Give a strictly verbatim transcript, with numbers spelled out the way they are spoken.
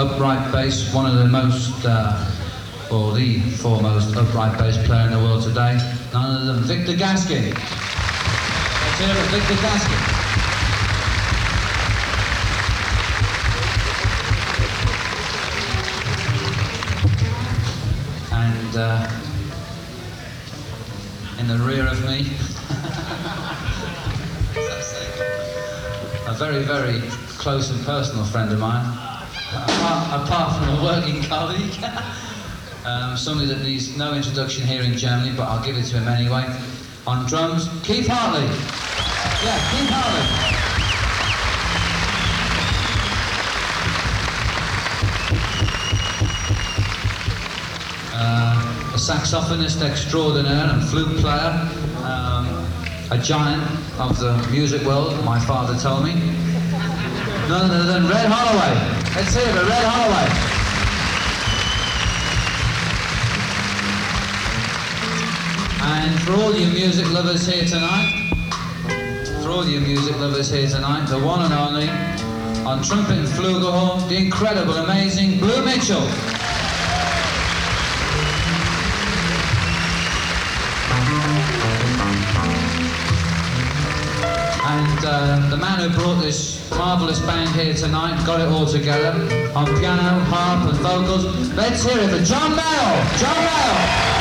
upright bass, one of the most, uh, or the foremost upright bass player in the world today, none other than Victor Gaskin. Let's hear it for Victor Gaskin. And uh, in the rear of me, a very, very close and personal friend of mine, apart, apart from a working colleague, um, somebody that needs no introduction here in Germany, but I'll give it to him anyway. On drums, Keith Hartley. Yeah, Keith Hartley. Uh, a saxophonist extraordinaire and flute player, um, a giant of the music world, my father told me. None other than Red Holloway. Let's hear it, Red Holloway. And for all you music lovers here tonight, for all you music lovers here tonight, the one and only, on trumpet and flugelhorn, the incredible, amazing Blue Mitchell. And uh, the man who brought this marvellous band here tonight, got it all together, on piano, harp and vocals. Let's hear it for John Mayall! John Mayall!